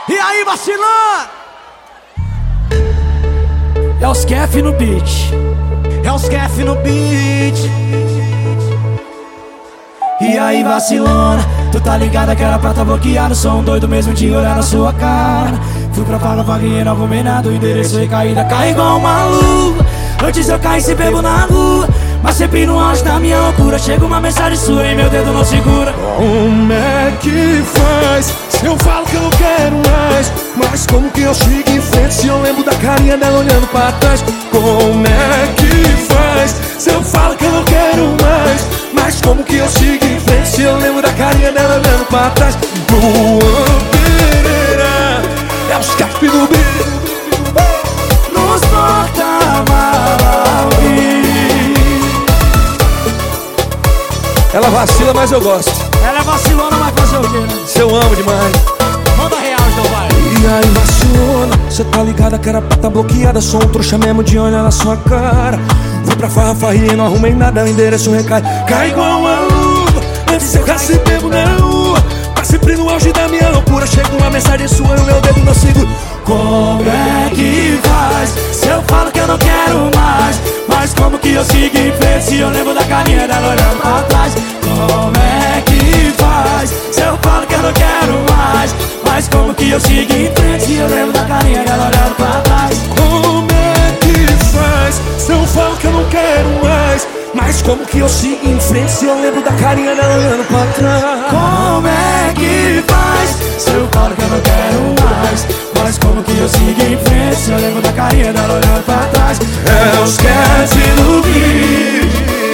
E aí, vacilão? É os Kef no beat. É os Kef no beat. E aí, vacilona, tu tá ligada que era pra tá bloqueado. Sou um doido mesmo de olhar na sua cara. Fui pra Fala Vaguinha, não arrumei nada. O endereço recaída, cai igual um maluco. Antes eu caí se bebo na rua, mas sempre no auge da minha loucura. Chega uma mensagem sua e meu dedo não segura. Como é que faz? Se eu falo que eu não quero mais, mas como que eu sigo em frente se eu lembro da carinha dela olhando pra trás? Como é que faz? Se eu falo que eu não quero mais, mas como que eu sigo em frente se eu lembro da carinha dela olhando pra trás? Luan Pereira, é os Kef do beat. Nos porta-malas. Ela vacila, mas eu gosto. Ela é vacilona, mas fazer o quê, né? Se eu amo demais. Manda real, então vai. E aí, vacilona, cê tá ligada que era pra tá bloqueada. Sou um trouxa mesmo de olhar na sua cara. Fui pra farrafarria, não arrumei nada. O endereço recai, cai igual uma luva. Antes eu já se bebo na rua, tá sempre no auge da minha loucura. Chega uma mensagem sua e o meu dedo não segura. Como é que faz? Se eu falo que eu não quero mais, mas como que eu sigo em frente se eu lembro da carinha dela olhando pra trás? Como é que faz? Se eu falo que eu não quero mais, mas como que eu sigo em frente se eu lembro da carinha dela olhando pra trás? Como é que faz? Se eu falo que eu não quero mais, mas como que eu sigo em frente se eu lembro da carinha dela olhando pra trás? Como é que faz? Se eu falo que eu não quero mais, mas como que eu sigo em frente se eu lembro da carinha dela olhando pra trás? É os Kef do beat.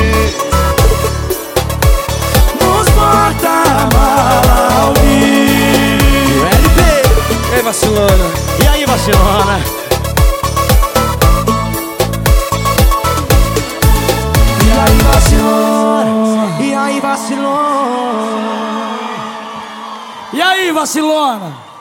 Nos porta-malas ao vivo. LP. E aí, vacilona? E aí, vacilona? E aí, vacilona? E aí, vacilona? E aí, vacilona?